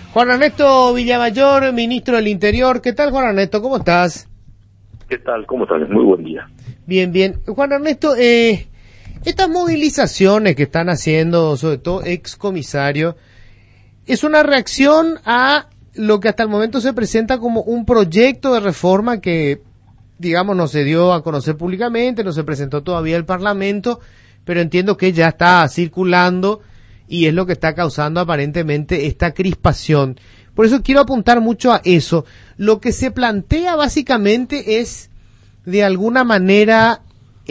Juan Ernesto Villamayor, ministro del Interior. ¿Qué tal, Juan Ernesto? ¿Cómo estás? ¿Qué tal? ¿Cómo estás? Muy buen día. Bien, bien. Juan Ernesto, estas movilizaciones que están haciendo, sobre todo excomisarios, ¿es una reacción a lo que hasta el momento se presenta como un proyecto de reforma que, digamos, no se dio a conocer públicamente, no se presentó todavía al Parlamento, pero entiendo que ya está circulando y es lo que está causando aparentemente esta crispación? Por eso quiero apuntar mucho a eso. Lo que se plantea básicamente es, de alguna manera,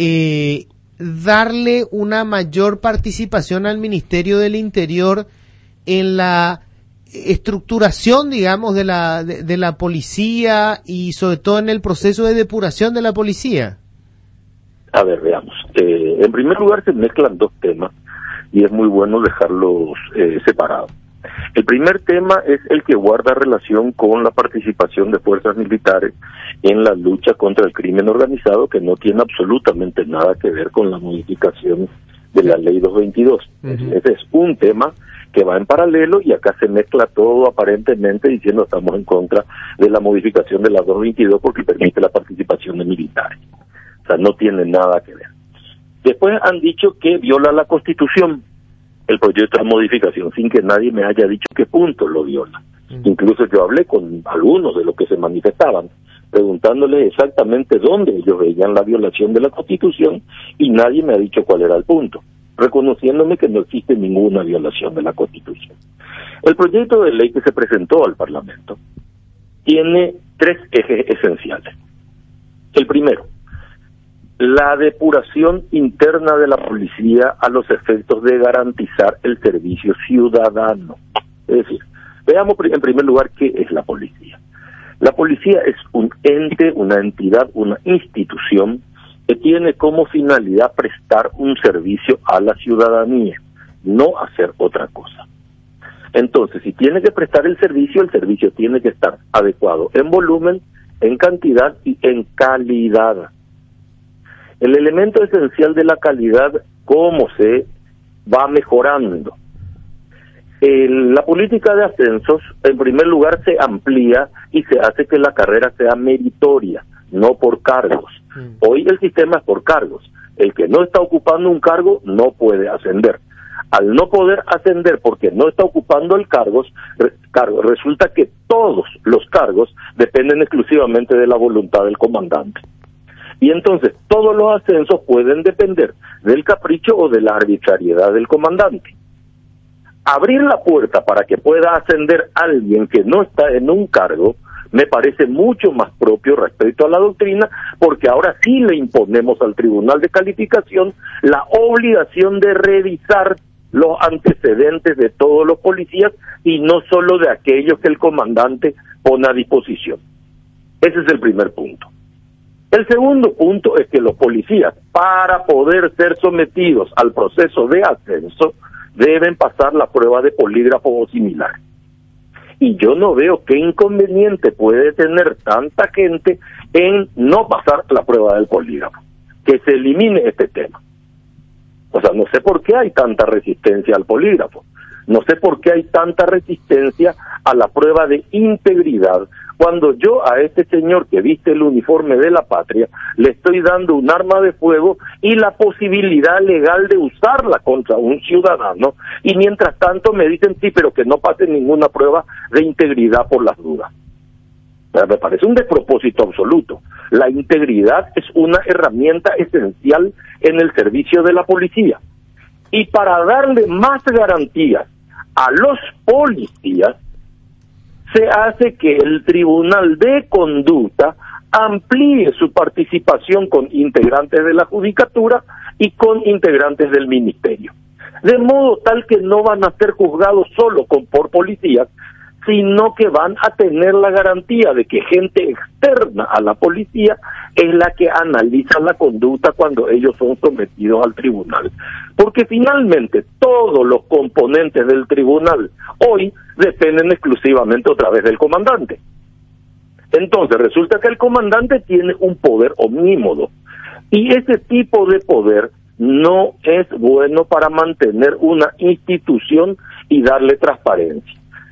darle una mayor participación al Ministerio del Interior en la estructuración, digamos, de la policía y sobre todo en el proceso de depuración de la policía. A ver, veamos. En primer lugar, se mezclan dos temas y es muy bueno dejarlos separados. El primer tema es el que guarda relación con la participación de fuerzas militares en la lucha contra el crimen organizado, que no tiene absolutamente nada que ver con la modificación de la Ley 222. Ese es un tema que va en paralelo y acá se mezcla todo aparentemente diciendo estamos en contra de la modificación de la 222 porque permite la participación de militares. O sea, no tiene nada que ver. Después han dicho que viola la Constitución el proyecto de modificación, sin que nadie me haya dicho qué punto lo viola. Incluso yo hablé con algunos de los que se manifestaban, preguntándoles exactamente dónde ellos veían la violación de la Constitución, y nadie me ha dicho cuál era el punto, reconociéndome que no existe ninguna violación de la Constitución. El proyecto de ley que se presentó al Parlamento tiene tres ejes esenciales. El primero, la depuración interna de la policía a los efectos de garantizar el servicio ciudadano. Es decir, veamos en primer lugar qué es la policía. La policía es un ente, una entidad, una institución que tiene como finalidad prestar un servicio a la ciudadanía, no hacer otra cosa. Entonces, si tiene que prestar el servicio tiene que estar adecuado en volumen, en cantidad y en calidad. El elemento esencial de la calidad, cómo se va mejorando. La política de ascensos, en primer lugar, se amplía y se hace que la carrera sea meritoria, no por cargos. Hoy el sistema es por cargos. El que no está ocupando un cargo no puede ascender. Al no poder ascender porque no está ocupando el cargo, resulta que todos los cargos dependen exclusivamente de la voluntad del comandante. Y entonces todos los ascensos pueden depender del capricho o de la arbitrariedad del comandante. Abrir la puerta para que pueda ascender alguien que no está en un cargo me parece mucho más propio respecto a la doctrina, porque ahora sí le imponemos al Tribunal de Calificación la obligación de revisar los antecedentes de todos los policías y no solo de aquellos que el comandante pone a disposición. Ese es el primer punto. El segundo punto es que los policías, para poder ser sometidos al proceso de ascenso, deben pasar la prueba de polígrafo o similar. Y yo no veo qué inconveniente puede tener tanta gente en no pasar la prueba del polígrafo. Que se elimine este tema. O sea, no sé por qué hay tanta resistencia al polígrafo. No sé por qué hay tanta resistencia a la prueba de integridad, cuando yo a este señor que viste el uniforme de la patria le estoy dando un arma de fuego y la posibilidad legal de usarla contra un ciudadano, y mientras tanto me dicen sí, pero que no pase ninguna prueba de integridad por las dudas. Me parece un despropósito absoluto. La integridad es una herramienta esencial en el servicio de la policía. Y para darle más garantías a los policías, se hace que el Tribunal de Conducta amplíe su participación con integrantes de la Judicatura y con integrantes del Ministerio. De modo tal que no van a ser juzgados solo por policías, sino que van a tener la garantía de que gente externa a la policía es la que analiza la conducta cuando ellos son sometidos al tribunal. Porque finalmente todos los componentes del tribunal hoy dependen exclusivamente otra vez del comandante. Entonces resulta que el comandante tiene un poder omnímodo, y ese tipo de poder no es bueno para mantener una institución y darle transparencia.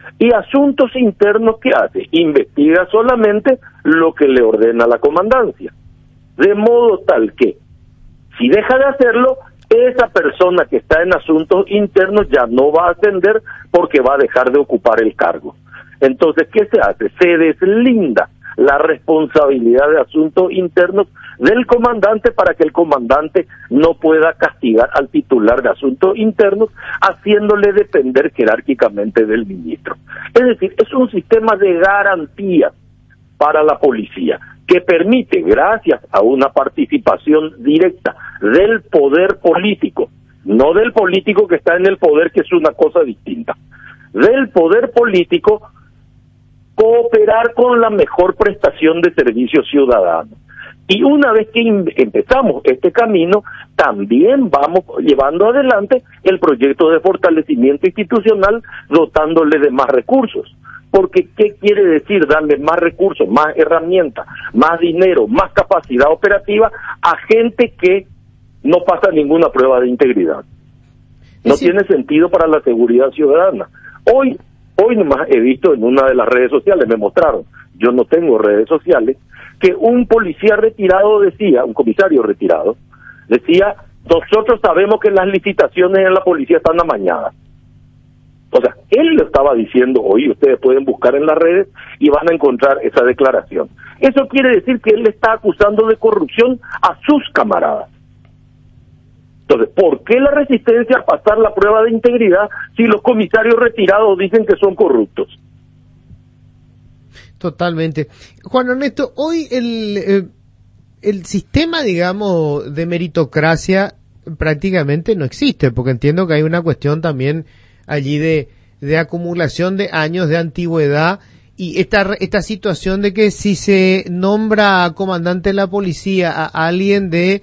Y asuntos internos, ¿qué hace? Investiga solamente lo que le ordena la comandancia. De modo tal que, si deja de hacerlo, esa persona que está en asuntos internos ya no va a ascender porque va a dejar de ocupar el cargo. Entonces, ¿qué se hace? Se deslinda la responsabilidad de asuntos internos del comandante para que el comandante no pueda castigar al titular de asuntos internos, haciéndole depender jerárquicamente del ministro. Es decir, es un sistema de garantía para la policía que permite, gracias a una participación directa del poder político, no del político que está en el poder, que es una cosa distinta, del poder político, cooperar con la mejor prestación de servicios ciudadanos. Y una vez que empezamos este camino, también vamos llevando adelante el proyecto de fortalecimiento institucional, dotándole de más recursos. Porque, ¿qué quiere decir darle más recursos, más herramientas, más dinero, más capacidad operativa a gente que no pasa ninguna prueba de integridad? No tiene sentido para la seguridad ciudadana. Hoy nomás he visto en una de las redes sociales, me mostraron, yo no tengo redes sociales, que un policía retirado decía, un comisario retirado, decía, nosotros sabemos que las licitaciones en la policía están amañadas. O sea, él lo estaba diciendo hoy, ustedes pueden buscar en las redes y van a encontrar esa declaración. Eso quiere decir que él está acusando de corrupción a sus camaradas. Entonces, ¿por qué la resistencia a pasar la prueba de integridad si los comisarios retirados dicen que son corruptos? Totalmente. Juan Ernesto, hoy el sistema, digamos, de meritocracia prácticamente no existe, porque entiendo que hay una cuestión también allí de acumulación de años de antigüedad y esta situación de que si se nombra comandante de la policía a alguien de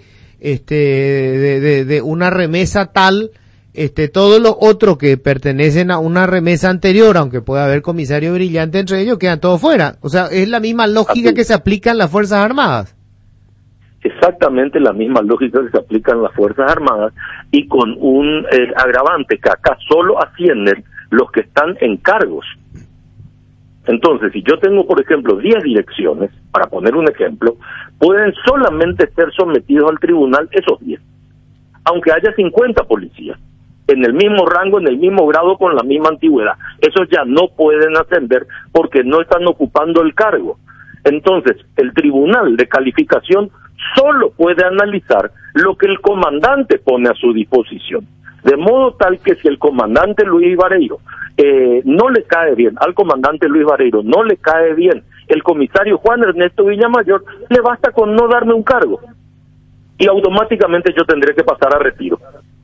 una remesa tal, todos los otros que pertenecen a una remesa anterior, aunque pueda haber comisario brillante entre ellos, quedan todos fuera. O sea, es la misma lógica que se aplica en las Fuerzas Armadas. Exactamente la misma lógica que se aplica en las Fuerzas Armadas, y con un agravante que acá solo ascienden los que están en cargos. Entonces, si yo tengo, por ejemplo, 10 direcciones, para poner un ejemplo, pueden solamente ser sometidos al tribunal esos 10, aunque haya 50 policías, en el mismo rango, en el mismo grado, con la misma antigüedad. Esos ya no pueden ascender porque no están ocupando el cargo. Entonces, el tribunal de calificación solo puede analizar lo que el comandante pone a su disposición. De modo tal que si el comandante Luis Vareiro no le cae bien, al comandante Luis Vareiro no le cae bien el comisario Juan Ernesto Villamayor, le basta con no darme un cargo y automáticamente yo tendré que pasar a retiro.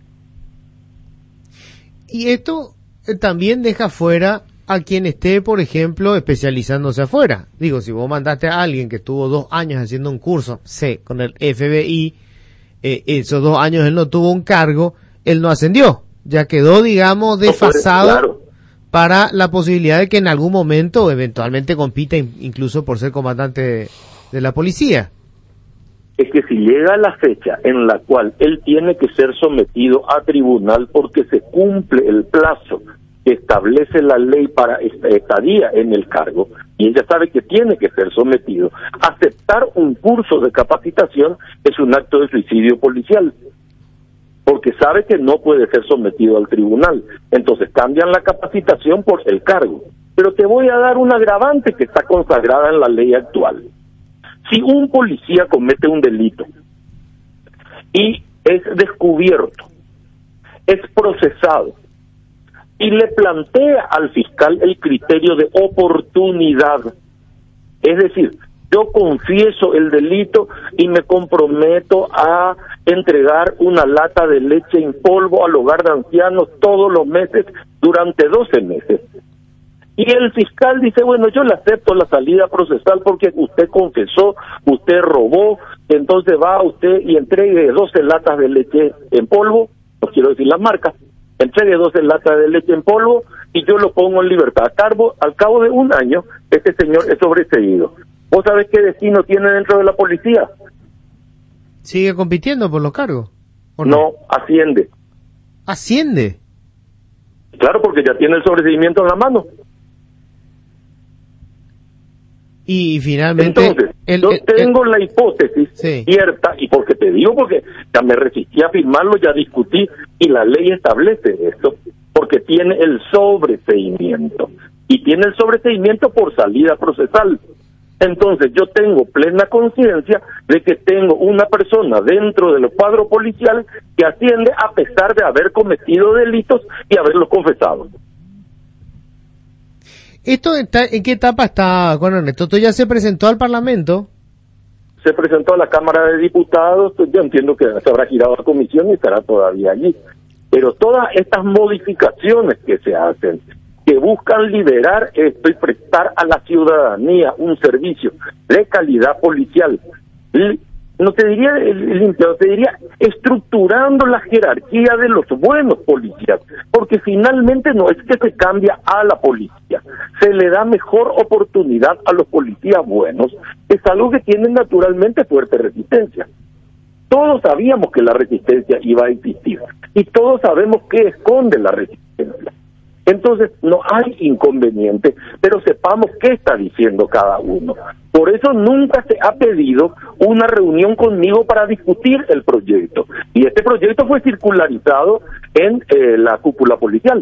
Y esto también deja fuera a quien esté, por ejemplo, especializándose afuera. Digo, si vos mandaste a alguien que estuvo 2 años haciendo un curso, con el FBI, esos 2 años él no tuvo un cargo, él no ascendió, ya quedó, digamos, desfasado, claro, para la posibilidad de que en algún momento eventualmente compita incluso por ser comandante de la policía. Es que si llega la fecha en la cual él tiene que ser sometido a tribunal porque se cumple el plazo que establece la ley para estadía en el cargo, y ella sabe que tiene que ser sometido, aceptar un curso de capacitación es un acto de suicidio policial, porque sabe que no puede ser sometido al tribunal. Entonces cambian la capacitación por el cargo. Pero te voy a dar un agravante que está consagrada en la ley actual. Si un policía comete un delito y es descubierto, es procesado, y le plantea al fiscal el criterio de oportunidad, es decir, yo confieso el delito y me comprometo a entregar una lata de leche en polvo al hogar de ancianos todos los meses durante 12 meses. Y el fiscal dice, bueno, yo le acepto la salida procesal porque usted confesó, usted robó, entonces va usted y entregue 12 latas de leche en polvo, no quiero decir las marcas, entregue 12 latas de leche en polvo y yo lo pongo en libertad. Al cabo de 1 año, este señor es sobreseído. ¿Vos sabés qué destino tiene dentro de la policía? ¿Sigue compitiendo por los cargos? ¿O no? No, asciende. ¿Asciende? Claro, porque ya tiene el sobreseimiento en la mano. Y finalmente... Entonces, yo tengo la hipótesis cierta, y porque te digo, porque ya me resistí a firmarlo, ya discutí, y la ley establece esto, porque tiene el sobreseimiento, y tiene el sobreseimiento por salida procesal. Entonces, yo tengo plena conciencia de que tengo una persona dentro del cuadro policial que asciende a pesar de haber cometido delitos y haberlos confesado. ¿Esto en qué etapa está, Juan Ernesto? ¿Esto ya se presentó al Parlamento? Se presentó a la Cámara de Diputados, pues yo entiendo que se habrá girado a comisión y estará todavía allí. Pero todas estas modificaciones que se hacen, que buscan liberar esto y prestar a la ciudadanía un servicio de calidad policial, no te diría limpiado, te diría estructurando la jerarquía de los buenos policías, porque finalmente no es que se cambia a la policía, se le da mejor oportunidad a los policías buenos, es algo que tiene naturalmente fuerte resistencia. Todos sabíamos que la resistencia iba a existir, y todos sabemos qué esconde la resistencia. Entonces, no hay inconveniente, pero sepamos qué está diciendo cada uno. Por eso nunca se ha pedido una reunión conmigo para discutir el proyecto. Y este proyecto fue circularizado en la cúpula policial.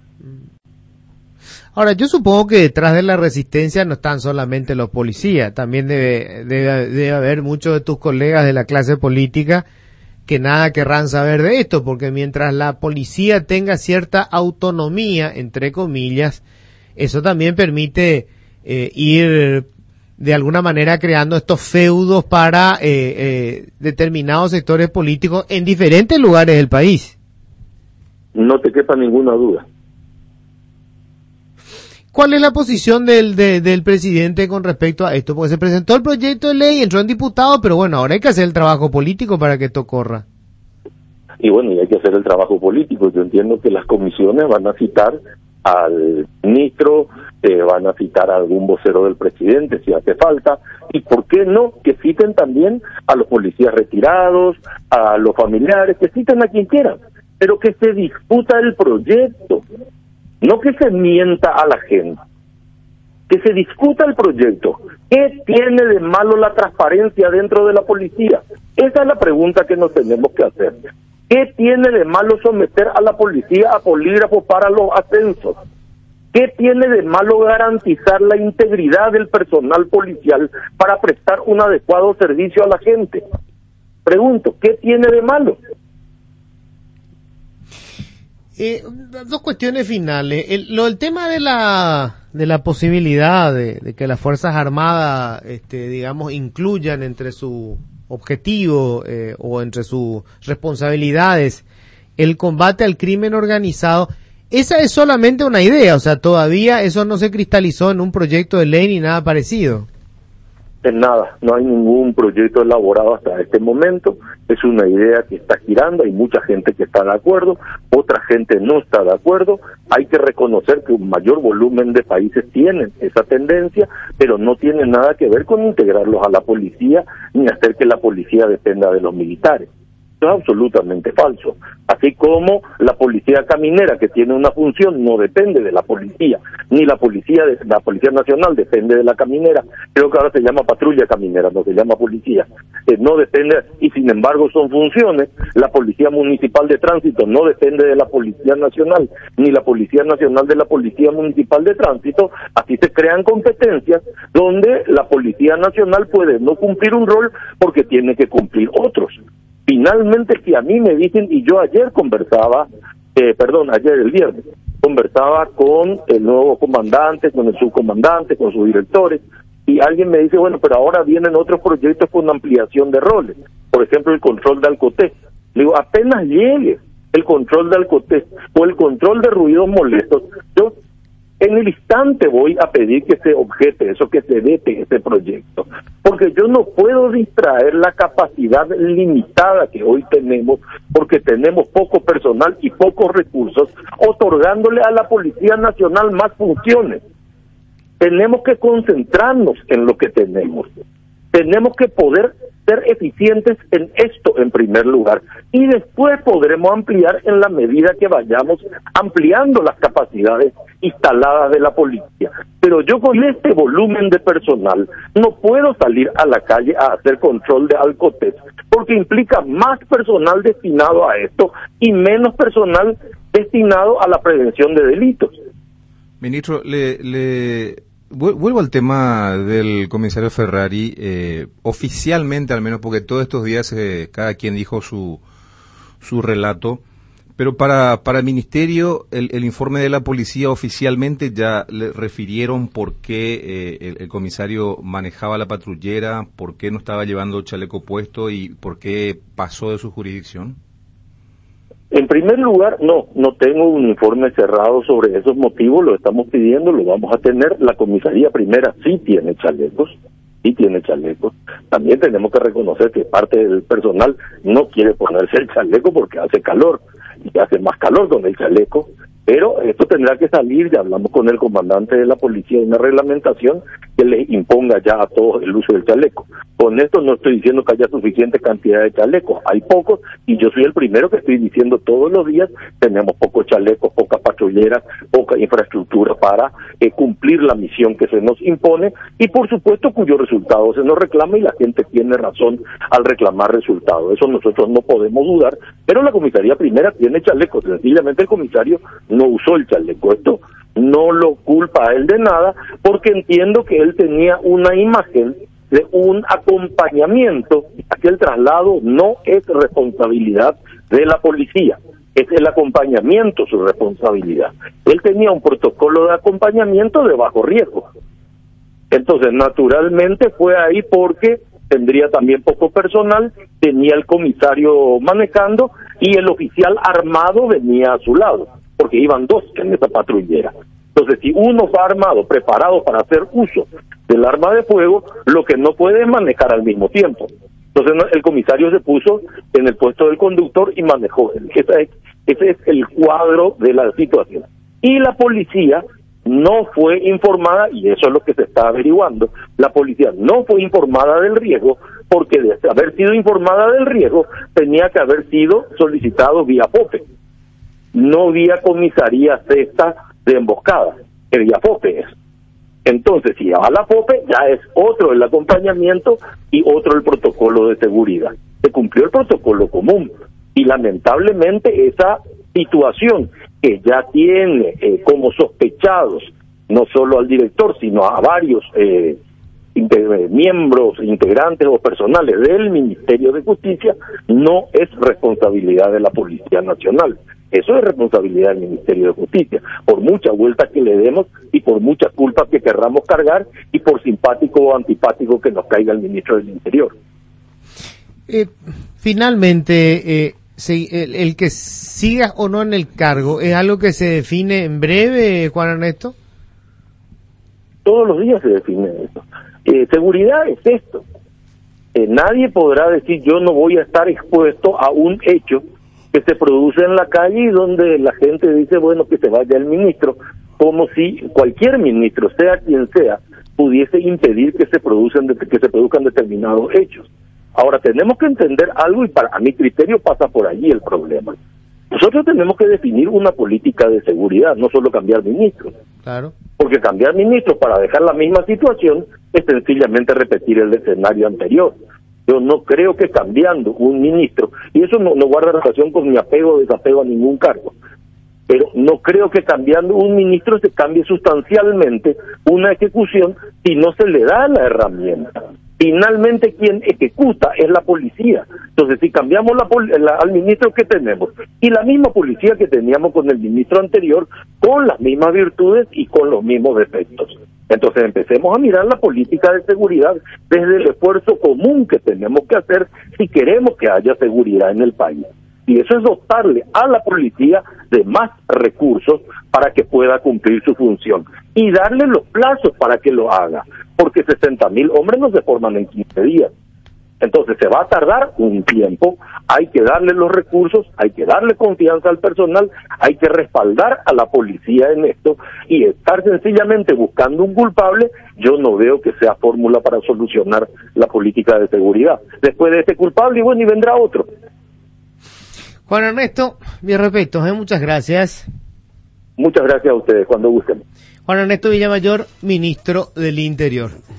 Ahora, yo supongo que detrás de la resistencia no están solamente los policías, también debe haber muchos de tus colegas de la clase política que nada querrán saber de esto, porque mientras la policía tenga cierta autonomía, entre comillas, eso también permite ir de alguna manera creando estos feudos para determinados sectores políticos en diferentes lugares del país. No te quepa ninguna duda. ¿Cuál es la posición del presidente con respecto a esto? Porque se presentó el proyecto de ley, entró en diputado, pero bueno, ahora hay que hacer el trabajo político para que esto corra. Y bueno, y hay que hacer el trabajo político. Yo entiendo que las comisiones van a citar al ministro, van a citar a algún vocero del presidente si hace falta, y por qué no, que citen también a los policías retirados, a los familiares, que citen a quien quieran, pero que se discuta el proyecto. No que se mienta a la gente, que se discuta el proyecto. ¿Qué tiene de malo la transparencia dentro de la policía? Esa es la pregunta que nos tenemos que hacer. ¿Qué tiene de malo someter a la policía a polígrafo para los ascensos? ¿Qué tiene de malo garantizar la integridad del personal policial para prestar un adecuado servicio a la gente? Pregunto, ¿qué tiene de malo? Dos cuestiones finales. El tema de la posibilidad de que las Fuerzas Armadas, digamos, incluyan entre su objetivo o entre sus responsabilidades el combate al crimen organizado. Esa es solamente una idea, o sea, todavía eso no se cristalizó en un proyecto de ley ni nada parecido. En nada, no hay ningún proyecto elaborado hasta este momento, es una idea que está girando, hay mucha gente que está de acuerdo, otra gente no está de acuerdo, hay que reconocer que un mayor volumen de países tienen esa tendencia, pero no tiene nada que ver con integrarlos a la policía, ni hacer que la policía dependa de los militares. Eso es absolutamente falso. Así como la policía caminera, que tiene una función, no depende de la policía, ni la policía nacional depende de la caminera. Creo que ahora se llama patrulla caminera, no se llama policía. No depende, y sin embargo son funciones. La policía municipal de tránsito no depende de la policía nacional, ni la policía nacional de la policía municipal de tránsito. Así se crean competencias donde la policía nacional puede no cumplir un rol porque tiene que cumplir otros. Finalmente, si a mí me dicen, y yo ayer el viernes, conversaba con el nuevo comandante, con el subcomandante, con sus directores, y alguien me dice, bueno, pero ahora vienen otros proyectos con ampliación de roles, por ejemplo, el control de alcotés. Le digo, apenas llegue el control de alcotés o el control de ruidos molestos, yo en el instante voy a pedir que se objete eso, que se vete ese proyecto, porque yo no puedo distraer la capacidad limitada que hoy tenemos, porque tenemos poco personal y pocos recursos, otorgándole a la Policía Nacional más funciones. Tenemos que concentrarnos en lo que tenemos que poder ser eficientes en esto en primer lugar, y después podremos ampliar en la medida que vayamos ampliando las capacidades instaladas de la policía. Pero yo con este volumen de personal no puedo salir a la calle a hacer control de alcotés, porque implica más personal destinado a esto y menos personal destinado a la prevención de delitos. Ministro, vuelvo al tema del comisario Ferrari, oficialmente al menos, porque todos estos días cada quien dijo su relato, pero para el Ministerio, el informe de la policía oficialmente ya le refirieron por qué el comisario manejaba la patrullera, por qué no estaba llevando chaleco puesto y por qué pasó de su jurisdicción. En primer lugar, no tengo un informe cerrado sobre esos motivos, lo estamos pidiendo, lo vamos a tener. La comisaría primera sí tiene chalecos. También tenemos que reconocer que parte del personal no quiere ponerse el chaleco porque hace calor, y hace más calor con el chaleco, pero esto tendrá que salir. Ya hablamos con el comandante de la policía de una reglamentación que le imponga ya a todos el uso del chaleco. Con esto no estoy diciendo que haya suficiente cantidad de chalecos, hay pocos, y yo soy el primero que estoy diciendo todos los días, tenemos pocos chalecos, pocas patrulleras, poca infraestructura para cumplir la misión que se nos impone, y por supuesto cuyo resultado se nos reclama, y la gente tiene razón al reclamar resultados. Eso nosotros no podemos dudar, pero la comisaría primera tiene chalecos, sencillamente el comisario no usó el chaleco. Esto no lo culpa a él de nada, porque entiendo que él tenía una imagen de un acompañamiento. Aquel traslado no es responsabilidad de la policía, es el acompañamiento su responsabilidad. Él tenía un protocolo de acompañamiento de bajo riesgo. Entonces, naturalmente fue ahí porque tendría también poco personal, tenía el comisario manejando y el oficial armado venía a su lado, porque iban dos en esa patrullera. Entonces, si uno va armado, preparado para hacer uso del arma de fuego, lo que no puede es manejar al mismo tiempo. Entonces, el comisario se puso en el puesto del conductor y manejó. Ese es el cuadro de la situación. Y la policía no fue informada, y eso es lo que se está averiguando. La policía no fue informada del riesgo, porque de haber sido informada del riesgo, tenía que haber sido solicitado vía POPE, no vía comisaría cesta de emboscada, que vía POPE es. Entonces, si va a la POPE, ya es otro el acompañamiento y otro el protocolo de seguridad. Se cumplió el protocolo común, y lamentablemente esa situación que ya tiene como sospechados no solo al director, sino a varios miembros, integrantes o personales del Ministerio de Justicia, no es responsabilidad de la Policía Nacional. Eso es responsabilidad del Ministerio de Justicia, por mucha vuelta que le demos y por muchas culpas que querramos cargar y por simpático o antipático que nos caiga el ministro del Interior. Finalmente, el que siga o no en el cargo, ¿es algo que se define en breve, Juan Ernesto? Todos los días se define eso. Seguridad es esto. Nadie podrá decir yo no voy a estar expuesto a un hecho que se produce en la calle y donde la gente dice, bueno, que se vaya el ministro, como si cualquier ministro, sea quien sea, pudiese impedir que se produzcan determinados hechos. Ahora, tenemos que entender algo, y a mi criterio pasa por allí el problema. Nosotros tenemos que definir una política de seguridad, no solo cambiar ministros. Claro. Porque cambiar ministros para dejar la misma situación es sencillamente repetir el escenario anterior. Yo no creo que cambiando un ministro, y eso no guarda relación con mi apego o desapego a ningún cargo, pero no creo que cambiando un ministro se cambie sustancialmente una ejecución si no se le da la herramienta. Finalmente quien ejecuta es la policía. Entonces, si cambiamos al ministro que tenemos y la misma policía que teníamos con el ministro anterior, con las mismas virtudes y con los mismos defectos. Entonces empecemos a mirar la política de seguridad desde el esfuerzo común que tenemos que hacer si queremos que haya seguridad en el país. Y eso es dotarle a la policía de más recursos para que pueda cumplir su función y darle los plazos para que lo haga, porque 60.000 hombres no se forman en 15 días. Entonces se va a tardar un tiempo, hay que darle los recursos, hay que darle confianza al personal, hay que respaldar a la policía en esto, y estar sencillamente buscando un culpable, yo no veo que sea fórmula para solucionar la política de seguridad. Después de ese culpable, y bueno, y vendrá otro. Juan Ernesto, mi respeto, muchas gracias. Muchas gracias a ustedes, cuando gusten. Juan Ernesto Villamayor, ministro del Interior.